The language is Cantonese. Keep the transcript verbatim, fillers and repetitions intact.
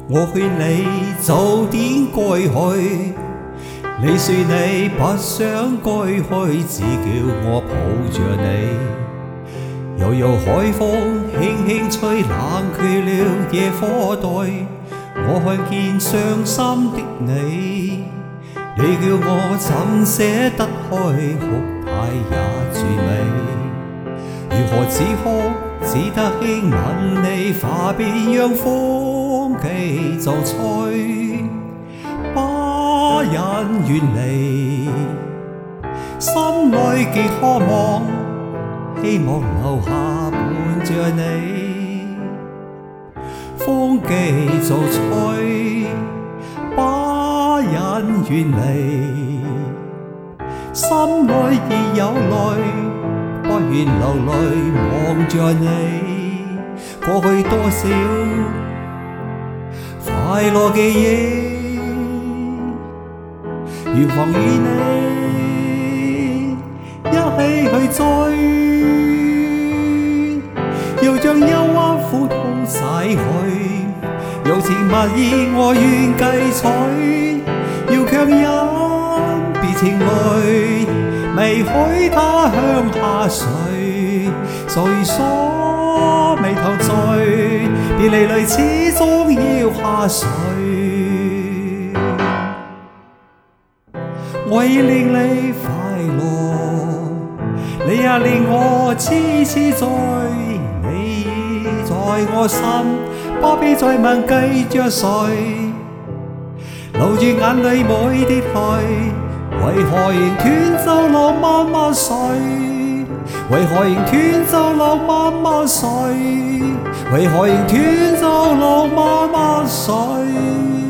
我勸你早點歸去，你說你不想歸去，只叫我抱着你。悠悠海風輕輕吹，冷卻了野火堆。我看見傷心的你，你叫我怎捨得開，哭態也絕美。如何止哭，只得輕吻你，話便讓風繼續吹，不忍遠離，心裏極渴望，希望留下伴着你。風繼續吹，不忍遠離，心裏已有淚，不願流淚望着你。過去多少快樂記憶，如狂與你一起去追，要將憂鬱苦痛洗去，柔情蜜意我願繼取，要強忍別情淚，未許他向下垂，誰鎖眉頭聚，別離淚始終要下垂。我已令你快樂，你也令我痴痴醉，你已在我心，不必再問繼着誰，流住眼淚每滴淚，為何仍斷奏浪漫萬歲？為何仍斷奏浪漫萬歲？為何仍斷奏浪漫萬歲？